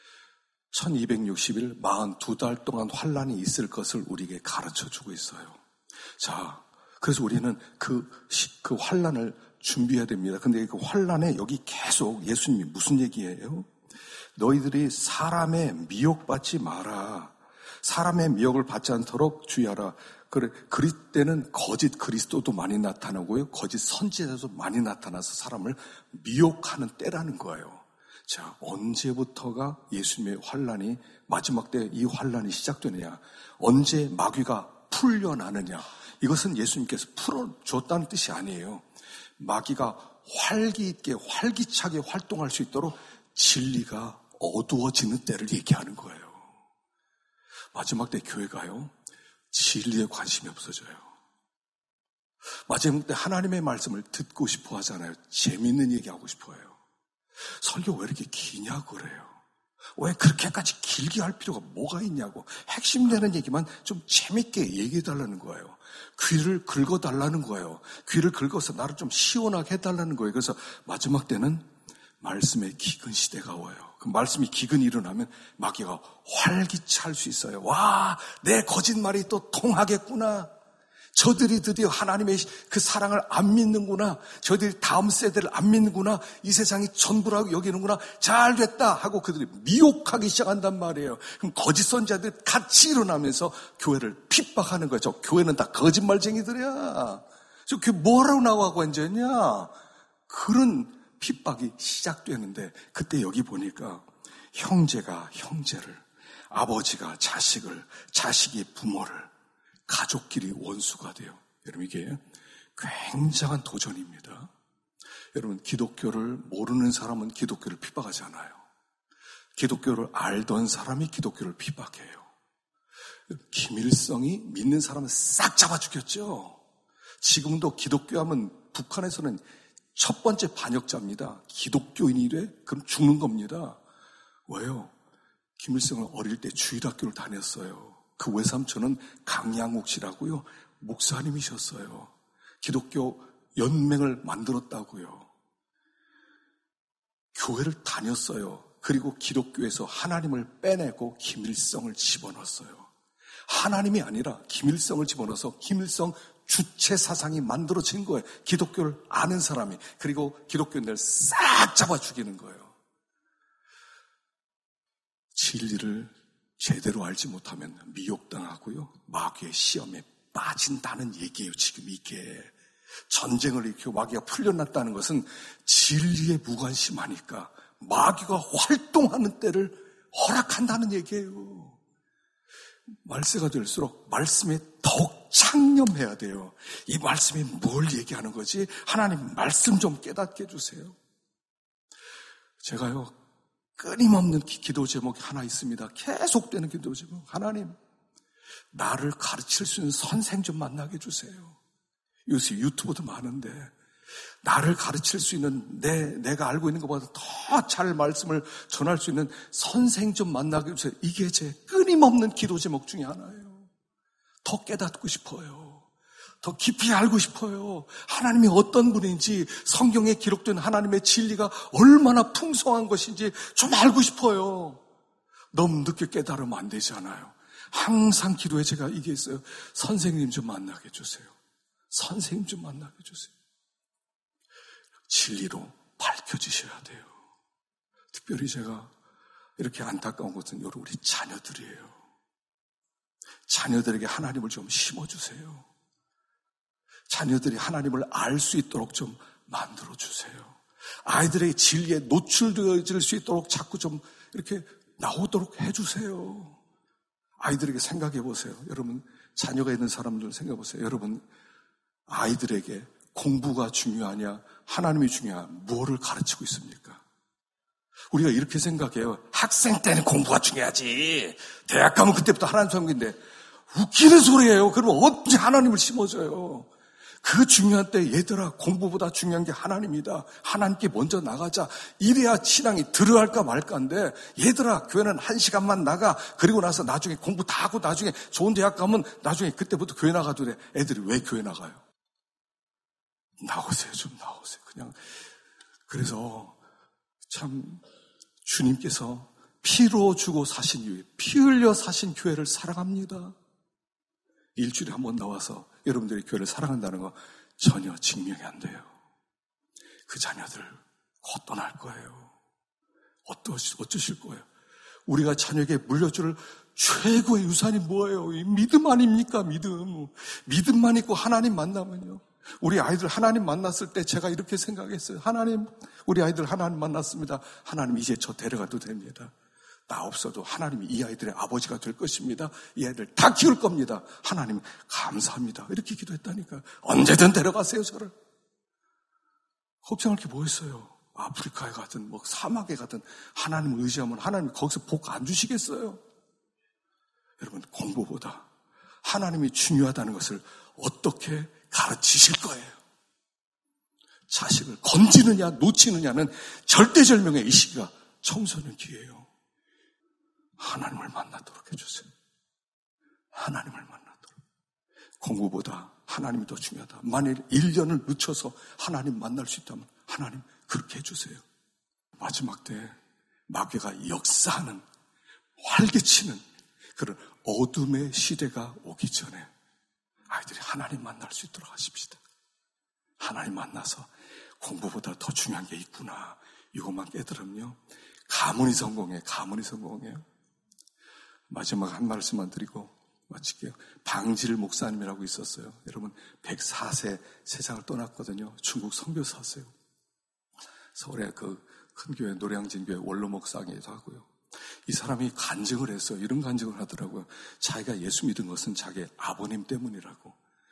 천이백육십 일, 사십이 달 동안 환란이 있을 것을 우리에게 가르쳐주고 있어요. 자, 그래서 우리는 그, 그 환란을 준비해야 됩니다. 근데 그 환란에 여기 계속 예수님이 무슨 얘기예요? 너희들이 사람의 미혹받지 마라. 사람의 미혹을 받지 않도록 주의하라. 그래, 그리 때는 거짓 그리스도도 많이 나타나고요. 거짓 선지자도 많이 나타나서 사람을 미혹하는 때라는 거예요. 자, 언제부터가 예수님의 환란이, 마지막 때 이 환란이 시작되느냐? 언제 마귀가 풀려나느냐? 이것은 예수님께서 풀어줬다는 뜻이 아니에요. 마귀가 활기 있게 활기차게 활동할 수 있도록 진리가 어두워지는 때를 얘기하는 거예요. 마지막 때 교회가요, 진리에 관심이 없어져요. 마지막 때 하나님의 말씀을 듣고 싶어 하잖아요. 재밌는 얘기 하고 싶어 해요. 설교 왜 이렇게 기냐고 그래요. 왜 그렇게까지 길게 할 필요가 뭐가 있냐고. 핵심 되는 얘기만 좀 재밌게 얘기해 달라는 거예요. 귀를 긁어달라는 거예요. 귀를 긁어서 나를 좀 시원하게 해달라는 거예요. 그래서 마지막 때는 말씀의 기근 시대가 와요. 그 말씀이 기근이 일어나면 마귀가 활기찰 수 있어요. 와, 내 거짓말이 또 통하겠구나. 저들이 드디어 하나님의 그 사랑을 안 믿는구나. 저들이 다음 세대를 안 믿는구나. 이 세상이 전부라고 여기는구나. 잘 됐다 하고 그들이 미혹하기 시작한단 말이에요. 그럼 거짓 선지자들이 같이 일어나면서 교회를 핍박하는 거예요. 저 교회는 다 거짓말쟁이들이야. 저 교회 뭐라고 나와고 앉았냐. 그런 핍박이 시작되는데 그때 여기 보니까 형제가 형제를, 아버지가 자식을, 자식이 부모를, 가족끼리 원수가 돼요. 여러분, 이게 굉장한 도전입니다. 여러분, 기독교를 모르는 사람은 기독교를 핍박하지 않아요. 기독교를 알던 사람이 기독교를 핍박해요. 김일성이 믿는 사람을 싹 잡아 죽였죠. 지금도 기독교 하면 북한에서는 첫 번째 반역자입니다. 기독교인이 돼? 그럼 죽는 겁니다. 왜요? 김일성은 어릴 때 주일학교를 다녔어요. 그 외삼촌은 강양욱 씨라고요. 목사님이셨어요. 기독교 연맹을 만들었다고요. 교회를 다녔어요. 그리고 기독교에서 하나님을 빼내고 김일성을 집어넣었어요. 하나님이 아니라 김일성을 집어넣어서 김일성 주체 사상이 만들어진 거예요. 기독교를 아는 사람이. 그리고 기독교인들 싹 잡아 죽이는 거예요. 진리를 제대로 알지 못하면 미혹당하고요. 마귀의 시험에 빠진다는 얘기예요. 지금 이게. 전쟁을 이렇게 마귀가 풀려났다는 것은 진리에 무관심하니까 마귀가 활동하는 때를 허락한다는 얘기예요. 말세가 될수록 말씀에 더욱 창념해야 돼요. 이 말씀이 뭘 얘기하는 거지? 하나님 말씀 좀 깨닫게 해주세요. 제가요 끊임없는 기도 제목이 하나 있습니다. 계속되는 기도 제목. 하나님, 나를 가르칠 수 있는 선생 좀 만나게 해주세요. 요새 유튜브도 많은데 나를 가르칠 수 있는 내, 내가 알고 있는 것보다 더 잘 말씀을 전할 수 있는 선생 좀 만나게 해주세요. 이게 제 끊임없는 기도 제목 중에 하나예요. 더 깨닫고 싶어요. 더 깊이 알고 싶어요. 하나님이 어떤 분인지, 성경에 기록된 하나님의 진리가 얼마나 풍성한 것인지 좀 알고 싶어요. 너무 늦게 깨달으면 안 되잖아요. 항상 기도에 제가 이게 있어요. 선생님 좀 만나게 해주세요. 선생님 좀 만나게 해주세요. 진리로 밝혀지셔야 돼요. 특별히 제가 이렇게 안타까운 것은 여러분 우리 자녀들이에요. 자녀들에게 하나님을 좀 심어주세요. 자녀들이 하나님을 알 수 있도록 좀 만들어주세요. 아이들의 진리에 노출되어질 수 있도록 자꾸 좀 이렇게 나오도록 해주세요. 아이들에게 생각해 보세요. 여러분, 자녀가 있는 사람들 생각해 보세요. 여러분, 아이들에게 공부가 중요하냐, 하나님이 중요하냐, 뭐를 가르치고 있습니까? 우리가 이렇게 생각해요. 학생 때는 공부가 중요하지. 대학 가면 그때부터 하나님 섬기는데 웃기는 소리예요. 그러면 어떻게 하나님을 심어줘요? 그 중요한 때 얘들아 공부보다 중요한 게 하나님이다. 하나님께 먼저 나가자. 이래야 신앙이 들어갈까 말까인데 얘들아 교회는 한 시간만 나가. 그리고 나서 나중에 공부 다 하고 나중에 좋은 대학 가면 나중에 그때부터 교회 나가도 돼. 애들이 왜 교회 나가요? 나오세요. 좀 나오세요. 그냥 그래서 참 주님께서 피로 주고 사신 이후에 피 흘려 사신 교회를 사랑합니다. 일주일에 한 번 나와서 여러분들이 교회를 사랑한다는 거 전혀 증명이 안 돼요. 그 자녀들 곧 떠날 거예요. 어떠시, 어쩌실 거예요? 우리가 자녀에게 물려줄 최고의 유산이 뭐예요? 이 믿음 아닙니까? 믿음. 믿음만 있고 하나님 만나면요. 우리 아이들 하나님 만났을 때 제가 이렇게 생각했어요. 하나님, 우리 아이들 하나님 만났습니다. 하나님 이제 저 데려가도 됩니다. 나 없어도 하나님이 이 아이들의 아버지가 될 것입니다. 이 아이들 다 키울 겁니다. 하나님 감사합니다. 이렇게 기도했다니까. 언제든 데려가세요 저를. 걱정할 게 뭐 있어요. 아프리카에 가든 뭐 사막에 가든 하나님을 의지하면 하나님이 거기서 복 안 주시겠어요? 여러분 공부보다 하나님이 중요하다는 것을 어떻게 가르치실 거예요? 자식을 건지느냐 놓치느냐는 절대절명의 이 시기가 청소년 기회예요. 하나님을 만나도록 해주세요. 하나님을 만나도록. 공부보다 하나님이 더 중요하다. 만일 일 년을 늦춰서 하나님 만날 수 있다면 하나님 그렇게 해주세요. 마지막 때 마귀가 역사하는 활개치는 그런 어둠의 시대가 오기 전에 아이들이 하나님 만날 수 있도록 하십시다. 하나님 만나서 공부보다 더 중요한 게 있구나. 이것만 깨달으면요. 가문이 성공해. 가문이 성공해요. 마지막 한 말씀만 드리고 마칠게요. 방질 목사님이라고 있었어요. 여러분 백사 세 세상을 떠났거든요. 중국 선교사세요. 서울의 그 큰 교회 노량진 교회 원로 목사이기도 하고요. 이 사람이 간증을 했어요. 이런 간증을 하더라고요. 자기가 예수 믿은 것은 자기 아버님 때문이라고.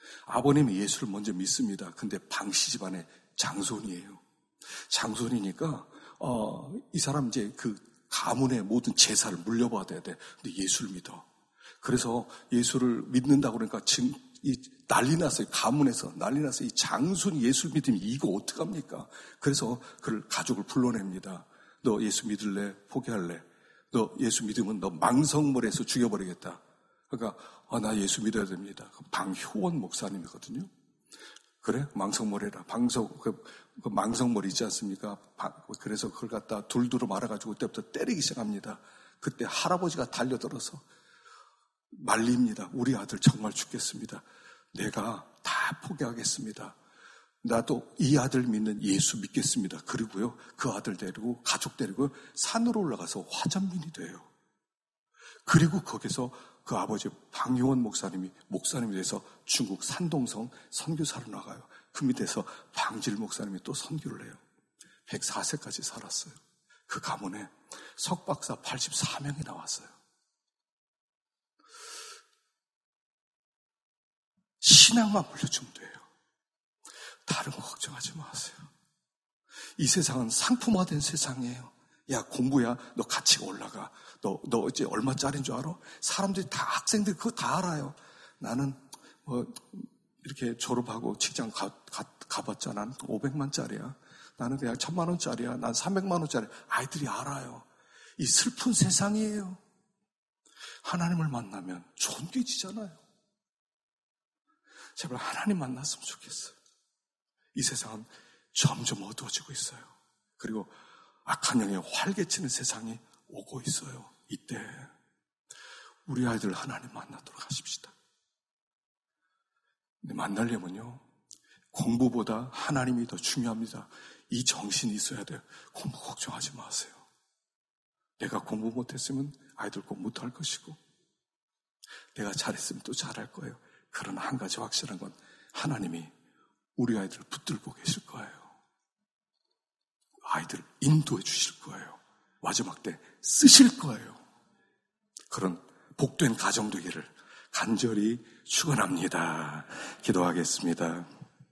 아버님이 예수를 먼저 믿습니다. 근데 방씨 집안의 장손이에요. 장손이니까 어, 이 사람 이제 그 가문의 모든 제사를 물려받아야 돼. 근데 예수를 믿어. 그래서 예수를 믿는다고 그러니까 지금 이 난리 났어요. 가문에서 난리 났어요. 이 장손이 예수를 믿으면 이거 어떡합니까? 그래서 그를 가족을 불러냅니다. 너 예수 믿을래? 포기할래? 너 예수 믿으면 너 망성물에서 죽여버리겠다. 그러니까 아, 나 예수 믿어야 됩니다. 방효원 목사님이거든요. 그래? 망성머리라. 방석, 그, 그 망성머리 있지 않습니까? 그래서 그걸 갖다 둘두루 말아가지고 그때부터 때리기 시작합니다. 그때 할아버지가 달려들어서 말립니다. 우리 아들 정말 죽겠습니다. 내가 다 포기하겠습니다. 나도 이 아들 믿는 예수 믿겠습니다. 그리고요, 그 아들 데리고, 가족 데리고 산으로 올라가서 화전민이 돼요. 그리고 거기서 그 아버지 방효원 목사님이 목사님이 돼서 중국 산동성 선교사로 나가요. 그 밑에서 방질 목사님이 또 선교를 해요. 백사 세까지 살았어요. 그 가문에 석박사 팔십사 명이 나왔어요. 신앙만 물려주면 돼요. 다른 거 걱정하지 마세요. 이 세상은 상품화된 세상이에요. 야, 공부야. 너 가치가 올라가. 너, 너 어째 얼마짜리인 줄 알아? 사람들이 다, 학생들이 그거 다 알아요. 나는, 뭐, 이렇게 졸업하고 직장 가, 가, 가봤자 난 오백만짜리야. 나는 그냥 천만원짜리야. 난 삼백만원짜리. 아이들이 알아요. 이 슬픈 세상이에요. 하나님을 만나면 존귀지잖아요. 제발 하나님 만났으면 좋겠어요. 이 세상은 점점 어두워지고 있어요. 그리고 악한 영에 활개치는 세상이 오고 있어요. 이때 우리 아이들 하나님 만나도록 하십시다. 근데 만나려면요, 공부보다 하나님이 더 중요합니다. 이 정신이 있어야 돼요. 공부 걱정하지 마세요. 내가 공부 못했으면 아이들 공부 못할 것이고, 내가 잘했으면 또 잘할 거예요. 그러나 한 가지 확실한 건 하나님이 우리 아이들을 붙들고 계실 거예요. 아이들을 인도해 주실 거예요. 마지막 때 쓰실 거예요. 그런 복된 가정 되기를 간절히 축원합니다. 기도하겠습니다.